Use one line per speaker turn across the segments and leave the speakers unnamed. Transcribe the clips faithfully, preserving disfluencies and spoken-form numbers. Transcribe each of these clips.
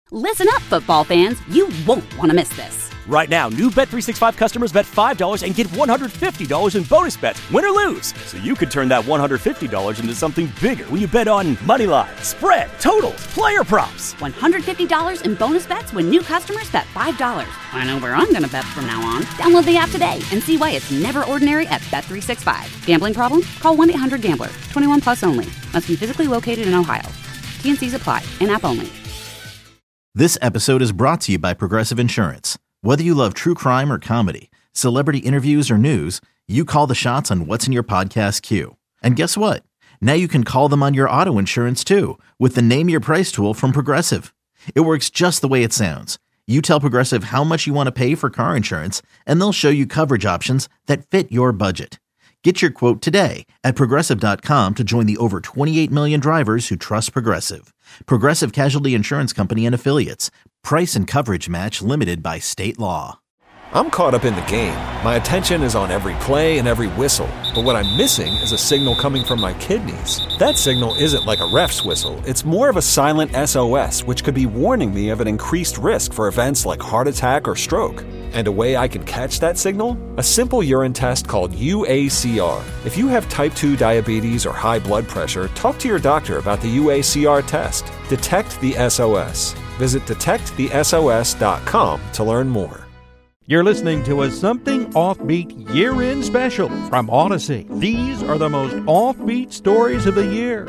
Listen up, football fans. You won't want to miss this.
Right now, new Bet three sixty-five customers bet five dollars and get one hundred fifty dollars in bonus bets, win or lose. So you could turn that one hundred fifty dollars into something bigger when you bet on money line, spread, totals, player props.
one hundred fifty dollars in bonus bets when new customers bet five dollars. I know where I'm going to bet from now on. Download the app today and see why it's never ordinary at Bet three sixty-five. Gambling problem? Call one eight hundred gambler. twenty-one plus only. Must be physically located in Ohio. T N Cs apply. In-app only.
This episode is brought to you by Progressive Insurance. Whether you love true crime or comedy, celebrity interviews or news, you call the shots on what's in your podcast queue. And guess what? Now you can call them on your auto insurance too with the Name Your Price tool from Progressive. It works just the way it sounds. You tell Progressive how much you want to pay for car insurance, and they'll show you coverage options that fit your budget. Get your quote today at Progressive dot com to join the over twenty-eight million drivers who trust Progressive. Progressive Casualty Insurance Company and Affiliates. Price and coverage match limited by state law.
I'm caught up in the game. My attention is on every play and every whistle. But what I'm missing is a signal coming from my kidneys. That signal isn't like a ref's whistle. It's more of a silent S O S, which could be warning me of an increased risk for events like heart attack or stroke. And a way I can catch that signal? A simple urine test called U A C R. If you have type two diabetes or high blood pressure, talk to your doctor about the U A C R test. Detect the S O S. Visit detect the S O S dot com to learn more.
You're listening to a Something Offbeat year-end special from Odyssey. These are the most offbeat stories of the year.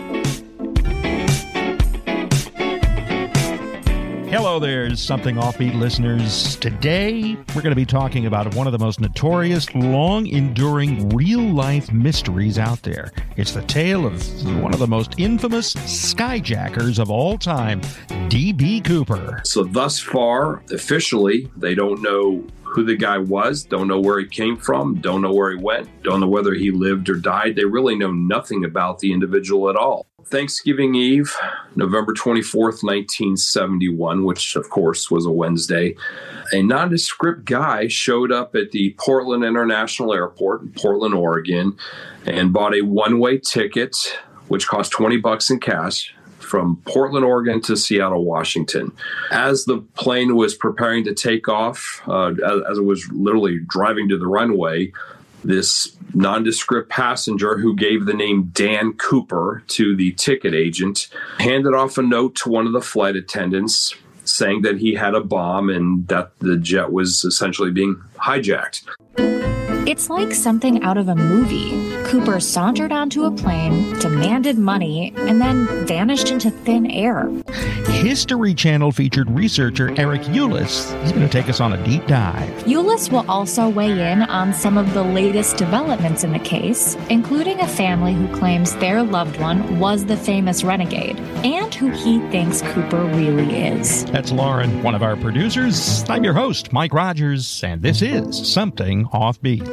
Hello there, Something Offbeat listeners. Today, we're going to be talking about one of the most notorious, long-enduring, real-life mysteries out there. It's the tale of one of the most infamous skyjackers of all time, D B. Cooper.
So thus far, officially, they don't know who the guy was, don't know where he came from, don't know where he went, don't know whether he lived or died. They really know nothing about the individual at all. Thanksgiving Eve, November twenty-fourth, nineteen seventy-one, which of course was a Wednesday, a nondescript guy showed up at the Portland International Airport in Portland, Oregon, and bought a one-way ticket, which cost twenty bucks in cash, from Portland, Oregon to Seattle, Washington. As the plane was preparing to take off, uh, as, as it was literally driving to the runway, this nondescript passenger who gave the name Dan Cooper to the ticket agent handed off a note to one of the flight attendants saying that he had a bomb and that the jet was essentially being hijacked.
It's like something out of a movie. Cooper sauntered onto a plane, demanded money, and then vanished into thin air.
History Channel featured researcher Eric Ulis. He's going to take us on a deep dive.
Ulis will also weigh in on some of the latest developments in the case, including a family who claims their loved one was the famous renegade, and who he thinks Cooper really is.
That's Lauren, one of our producers. I'm your host, Mike Rogers, and this is Something Offbeat.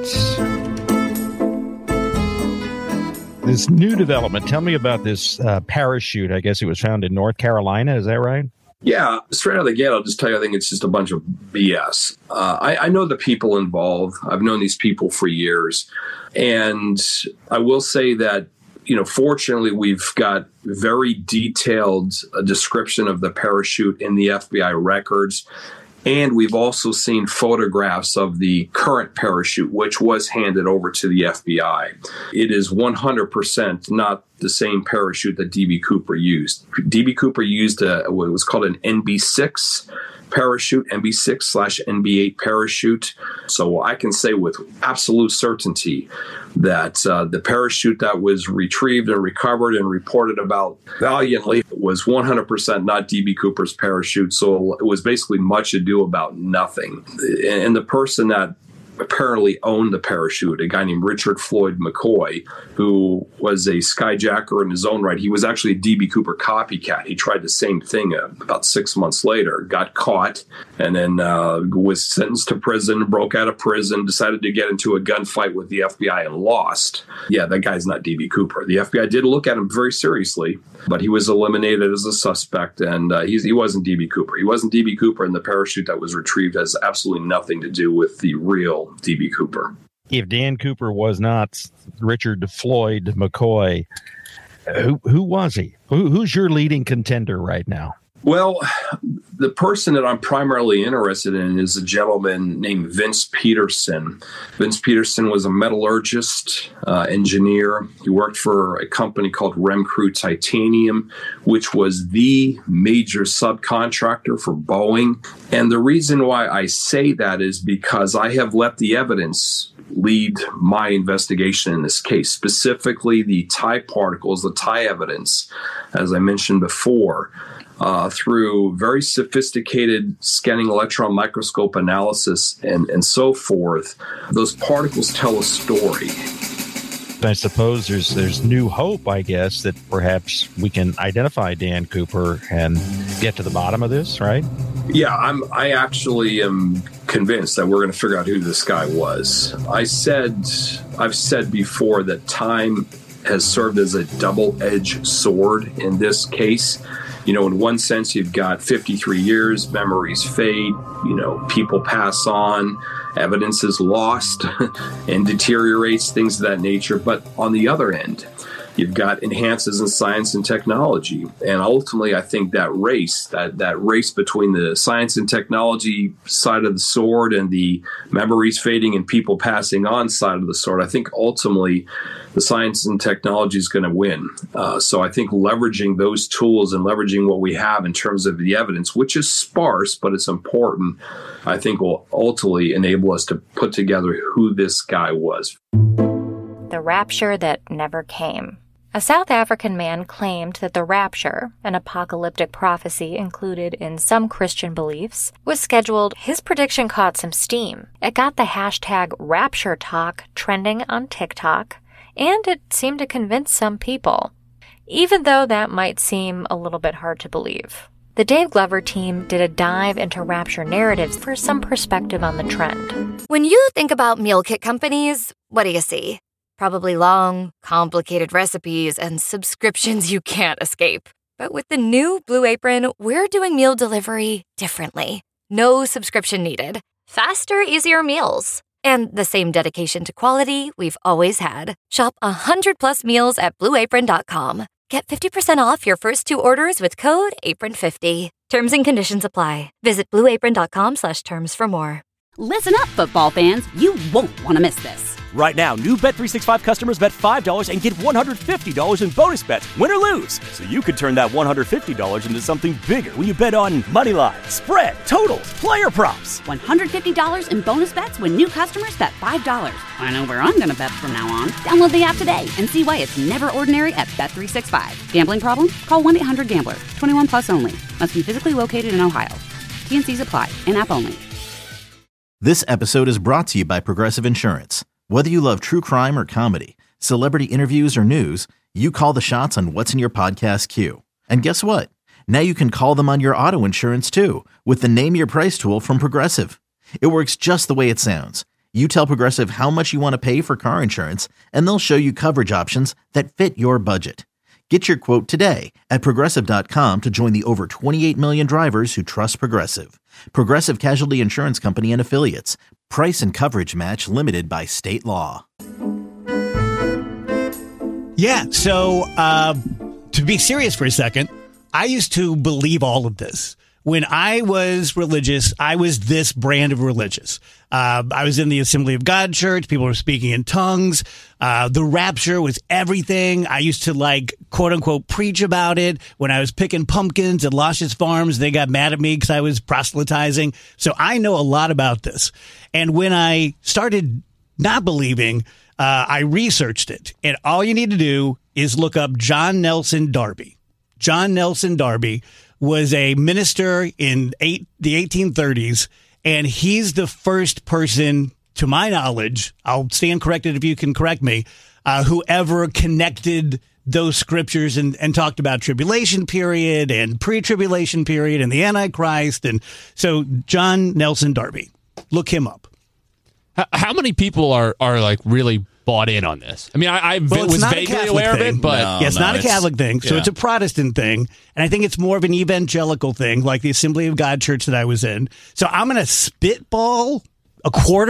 This new development, tell me about this uh, parachute. I guess it was found in North Carolina. Is that right?
Yeah, straight out of the gate, I'll just tell you, I think it's just a bunch of B S. Uh, I, I know the people involved. I've known these people for years. And I will say that, you know, fortunately, we've got very detailed uh, description of the parachute in the F B I records. And we've also seen photographs of the current parachute, which was handed over to the F B I. It is one hundred percent not the same parachute that D B. Cooper used. D B. Cooper used a, what was called an N B six parachute, N B six slash N B eight parachute. So I can say with absolute certainty that uh, the parachute that was retrieved and recovered and reported about valiantly was one hundred percent not D B. Cooper's parachute. So it was basically much ado about nothing. And the person that apparently owned the parachute, a guy named Richard Floyd McCoy, who was a skyjacker in his own right. He was actually a D B. Cooper copycat. He tried the same thing uh, about six months later, got caught, and then uh, was sentenced to prison, broke out of prison, decided to get into a gunfight with the F B I and lost. Yeah, that guy's not D B. Cooper. The F B I did look at him very seriously, but he was eliminated as a suspect, and uh, he's, he wasn't D B. Cooper. He wasn't D B. Cooper, and the parachute that was retrieved has absolutely nothing to do with the real D B. Cooper.
If Dan Cooper was not Richard Floyd McCoy, who who was he? Who, who's your leading contender right now?
Well, the person that I'm primarily interested in is a gentleman named Vince Peterson. Vince Peterson was a metallurgist, uh, engineer. He worked for a company called Remcrew Titanium, which was the major subcontractor for Boeing. And the reason why I say that is because I have let the evidence lead my investigation in this case, specifically the tie particles, the tie evidence, as I mentioned before. Uh, through very sophisticated scanning electron microscope analysis and, and so forth, those particles tell a story.
I suppose there's there's new hope, I guess, that perhaps we can identify Dan Cooper and get to the bottom of this, right?
Yeah, I'm. I actually am convinced that we're going to figure out who this guy was. I said, I've said before that time has served as a double-edged sword in this case. You know, in one sense, you've got fifty-three years, memories fade, you know, people pass on, evidence is lost and deteriorates, things of that nature. But on the other end, you've got enhances in science and technology. And ultimately, I think that race, that, that race between the science and technology side of the sword and the memories fading and people passing on side of the sword, I think ultimately the science and technology is going to win. Uh, so I think leveraging those tools and leveraging what we have in terms of the evidence, which is sparse, but it's important, I think will ultimately enable us to put together who this guy was.
The rapture that never came. A South African man claimed that the rapture, an apocalyptic prophecy included in some Christian beliefs, was scheduled. His prediction caught some steam. It got the hashtag Rapture Talk trending on TikTok, and it seemed to convince some people, even though that might seem a little bit hard to believe. The Dave Glover team did a dive into rapture narratives for some perspective on the trend.
When you think about meal kit companies, what do you see? Probably long, complicated recipes and subscriptions you can't escape. But with the new Blue Apron, we're doing meal delivery differently. No subscription needed. Faster, easier meals. And the same dedication to quality we've always had. Shop one hundred plus meals at blue apron dot com. Get fifty percent off your first two orders with code apron fifty. Terms and conditions apply. Visit blue apron dot com slash terms for more.
Listen up, football fans. You won't want to miss this.
Right now, new Bet three sixty-five customers bet five dollars and get one hundred fifty dollars in bonus bets, win or lose. So you could turn that one hundred fifty dollars into something bigger when you bet on money line, spread, totals, player props.
one hundred fifty dollars in bonus bets when new customers bet five dollars. I know where I'm going to bet from now on. Download the app today and see why it's never ordinary at Bet three sixty-five. Gambling problem? Call one eight hundred gambler. twenty-one plus only. Must be physically located in Ohio. T and Cs apply. In-app only.
This episode is brought to you by Progressive Insurance. Whether you love true crime or comedy, celebrity interviews or news, you call the shots on what's in your podcast queue. And guess what? Now you can call them on your auto insurance too with the Name Your Price tool from Progressive. It works just the way it sounds. You tell Progressive how much you want to pay for car insurance, and they'll show you coverage options that fit your budget. Get your quote today at Progressive dot com to join the over twenty-eight million drivers who trust Progressive. Progressive Casualty Insurance Company and Affiliates. Price and coverage match limited by state law.
Yeah, so uh, to be serious for a second, I used to believe all of this. When I was religious, I was this brand of religious. Uh, I was in the Assembly of God church. People were speaking in tongues. Uh, the rapture was everything. I used to like, quote unquote, preach about it. When I was picking pumpkins at Luscious Farms, they got mad at me because I was proselytizing. So I know a lot about this. And when I started not believing, uh, I researched it. And all you need to do is look up John Nelson Darby. John Nelson Darby was a minister in eight, the eighteen thirties, and he's the first person, to my knowledge, I'll stand corrected if you can correct me, uh, who ever connected those scriptures and, and talked about tribulation period and pre-tribulation period and the Antichrist. And so John Nelson Darby, look him up.
How, how many people are, are like really bought in on this? I mean, I, I
well,
was vaguely aware
thing.
of it, but
no, yeah, it's no, not it's, a Catholic thing, so yeah. It's a Protestant thing, and I think it's more of an evangelical thing, like the Assembly of God church that I was in. So I'm going to spitball a quarter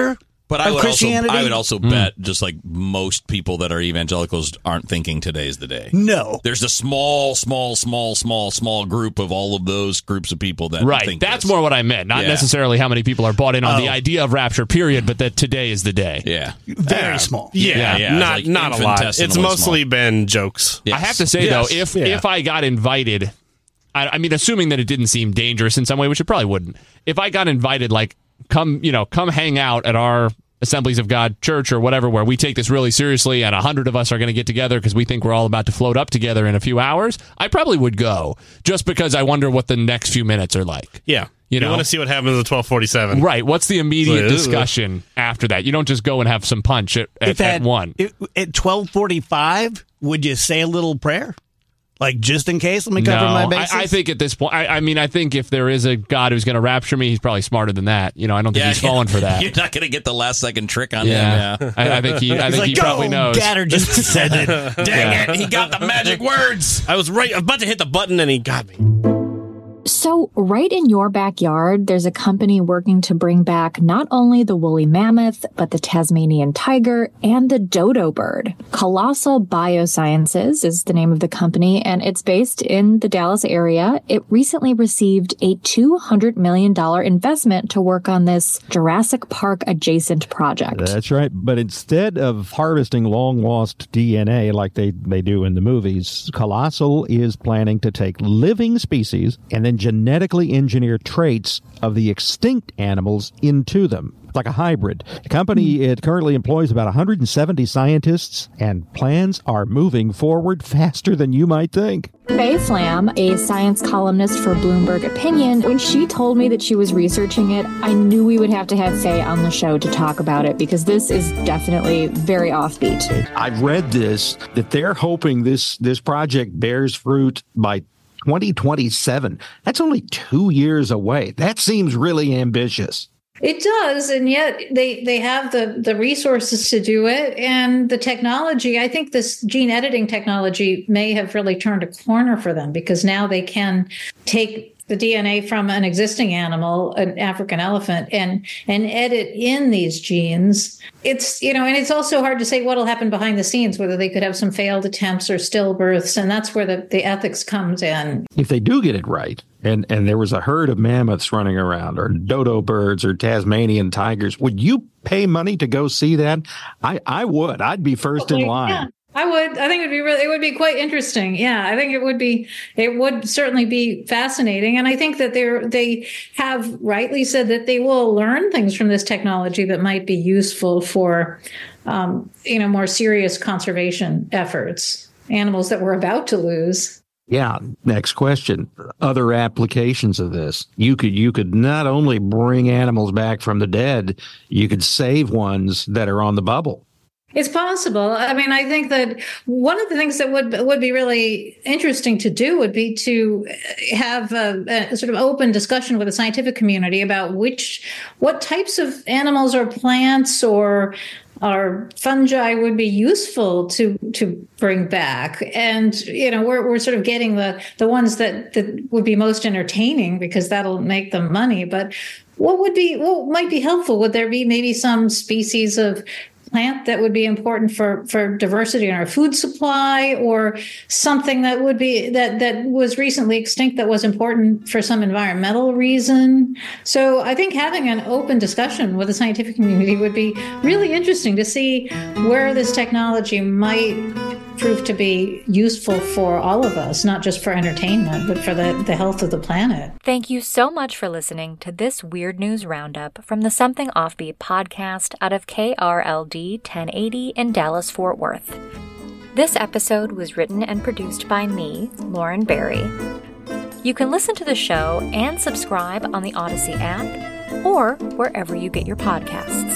But I
of
would also,
Christianity.
I would also mm. bet, just like most people that are evangelicals aren't thinking today's the day.
No.
There's a small, small, small, small, small group of all of those groups of people that
right.
think
That's
this.
more what I meant. Not
yeah.
necessarily how many people are bought in on
oh.
the idea of rapture, period, but that today is the day.
Yeah.
Very uh, small.
Yeah.
Yeah. yeah.
Not,
like
not a lot. It's mostly
small.
been jokes.
Yes. I have to say,
yes.
though, if,
yeah.
if I got invited, I, I mean, assuming that it didn't seem dangerous in some way, which it probably wouldn't. If I got invited, like, come, you know, come hang out at our Assemblies of God church or whatever, where we take this really seriously and a hundred of us are going to get together because we think we're all about to float up together in a few hours, I probably would go just because I wonder what the next few minutes are like.
Yeah.
You know,
you want to see what happens at twelve forty-seven.
Right. What's the immediate
Ugh.
discussion after that? You don't just go and have some punch at, at,
If at,
at one.
If, at twelve forty-five, would you say a little prayer? Like, just in case, let me cover
no,
my bases?
I, I think at this point, I, I mean, I think if there is a God who's going to rapture me, he's probably smarter than that. You know, I don't think
yeah,
he's falling for that.
You're not going to get the last second trick on
yeah.
him. Yeah,
I, I think he, I think
like,
he probably knows.
Gatter just descended.
Dang yeah. it, he got the magic words.
I was right, I was about to hit the button and he got me.
So, right in your backyard, there's a company working to bring back not only the woolly mammoth, but the Tasmanian tiger and the dodo bird. Colossal Biosciences is the name of the company, and it's based in the Dallas area. It recently received a two hundred million dollars investment to work on this Jurassic Park adjacent project.
That's right. But instead of harvesting long-lost D N A like they, they do in the movies, Colossal is planning to take living species and then genetically engineer traits of the extinct animals into them, like a hybrid. The company it currently employs about one hundred seventy scientists, and plans are moving forward faster than you might think.
Faye Flam, a science columnist for Bloomberg Opinion, when she told me that she was researching it, I knew we would have to have Faye on the show to talk about it because this is definitely very offbeat.
I've read this, that they're hoping this, this project bears fruit by twenty twenty-seven. That's only two years away. That seems really ambitious.
It does, and yet they, they have the, the resources to do it and the technology. I think this gene editing technology may have really turned a corner for them because now they can take the D N A from an existing animal, an African elephant, and and edit in these genes. It's, you know, and it's also hard to say what'll happen behind the scenes, whether they could have some failed attempts or stillbirths, and that's where the, the ethics comes in.
If they do get it right, and, and there was a herd of mammoths running around, or dodo birds, or Tasmanian tigers, would you pay money to go see that? I, I would. I'd be first in line.
Yeah. I would. I think it would be really, it would be quite interesting. Yeah, I think it would be, it would certainly be fascinating. And I think that they're, they have rightly said that they will learn things from this technology that might be useful for, um, you know, more serious conservation efforts, animals that we're about to lose.
Yeah. Next question. Other applications of this. You could, you could not only bring animals back from the dead, you could save ones that are on the bubble.
It's possible. I mean, I think that one of the things that would would be really interesting to do would be to have a, a sort of open discussion with the scientific community about which, what types of animals or plants or or fungi would be useful to to bring back. And, you know, we're we're sort of getting the the ones that, that would be most entertaining because that'll make them money. But what would be what might be helpful? Would there be maybe some species of plant that would be important for, for diversity in our food supply, or something that would be that that was recently extinct that was important for some environmental reason? So I think having an open discussion with the scientific community would be really interesting to see where this technology might prove to be useful for all of us, not just for entertainment, but for the, the health of the planet.
Thank you so much for listening to this Weird News Roundup from the Something Offbeat podcast out of K R L D ten eighty in Dallas-Fort Worth. This episode was written and produced by me, Lauren Barry. You can listen to the show and subscribe on the Odyssey app or wherever you get your podcasts.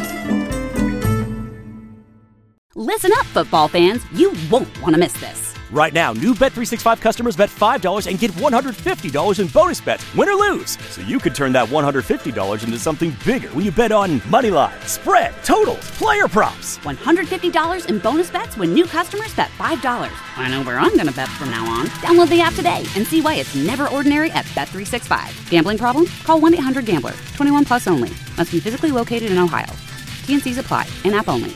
Listen up, football fans. You won't want to miss this.
Right now, new Bet three sixty-five customers bet five dollars and get one hundred fifty dollars in bonus bets, win or lose. So you could turn that one hundred fifty dollars into something bigger when you bet on money line, spread, totals, player props.
one hundred fifty dollars in bonus bets when new customers bet five dollars. I know where I'm going to bet from now on. Download the app today and see why it's never ordinary at Bet three sixty-five. Gambling problem? Call one eight hundred gambler. twenty-one plus only. Must be physically located in Ohio. T N Cs apply. In-app only.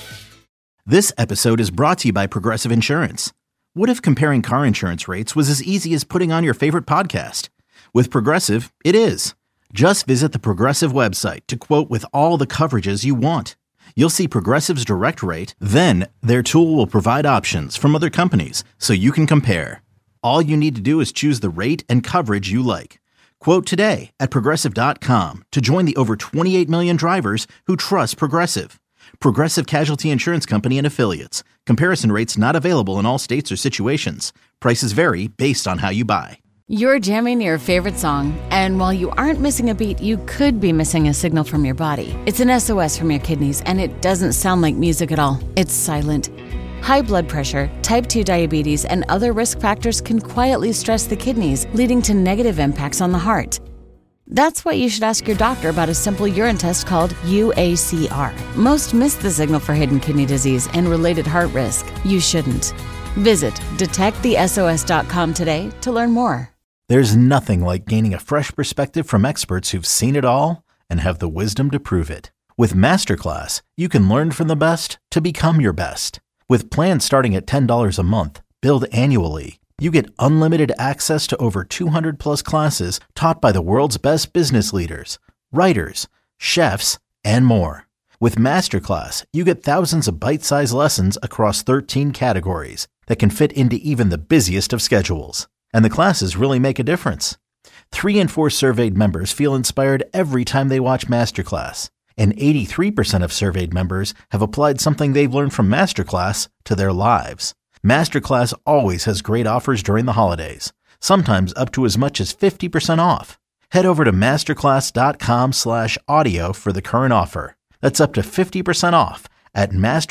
This episode is brought to you by Progressive Insurance. What if comparing car insurance rates was as easy as putting on your favorite podcast? With Progressive, it is. Just visit the Progressive website to quote with all the coverages you want. You'll see Progressive's direct rate, then their tool will provide options from other companies so you can compare. All you need to do is choose the rate and coverage you like. Quote today at Progressive dot com to join the over twenty-eight million drivers who trust Progressive. Progressive Casualty Insurance Company and Affiliates. Comparison rates not available in all states or situations. Prices vary based on how you buy.
You're jamming your favorite song, and while you aren't missing a beat, you could be missing a signal from your body. It's an S O S from your kidneys, and it doesn't sound like music at all. It's silent. High blood pressure, type two diabetes, and other risk factors can quietly stress the kidneys, leading to negative impacts on the heart. That's why you should ask your doctor about a simple urine test called U A C R. Most miss the signal for hidden kidney disease and related heart risk. You shouldn't. Visit detect the S O S dot com today to learn more.
There's nothing like gaining a fresh perspective from experts who've seen it all and have the wisdom to prove it. With Masterclass, you can learn from the best to become your best. With plans starting at ten dollars a month, billed annually, you get unlimited access to over two hundred plus classes taught by the world's best business leaders, writers, chefs, and more. With Masterclass, you get thousands of bite-sized lessons across thirteen categories that can fit into even the busiest of schedules. And the classes really make a difference. Three in four surveyed members feel inspired every time they watch Masterclass. And eighty-three percent of surveyed members have applied something they've learned from Masterclass to their lives. Masterclass always has great offers during the holidays, sometimes up to as much as fifty percent off. Head over to masterclass.com slash audio for the current offer. That's up to fifty percent off at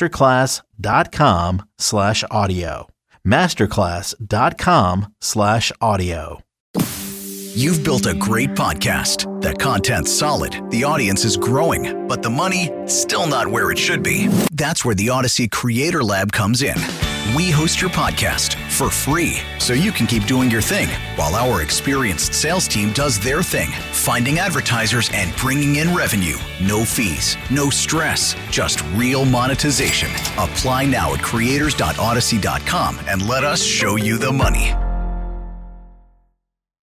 masterclass.com slash audio. Masterclass.com slash audio.
You've built a great podcast. The content's solid, the audience is growing, but the money, still not where it should be. That's where the Odyssey Creator Lab comes in. We host your podcast for free so you can keep doing your thing while our experienced sales team does their thing, finding advertisers and bringing in revenue. No fees, no stress, just real monetization. Apply now at creators dot odyssey dot com and let us show you the money.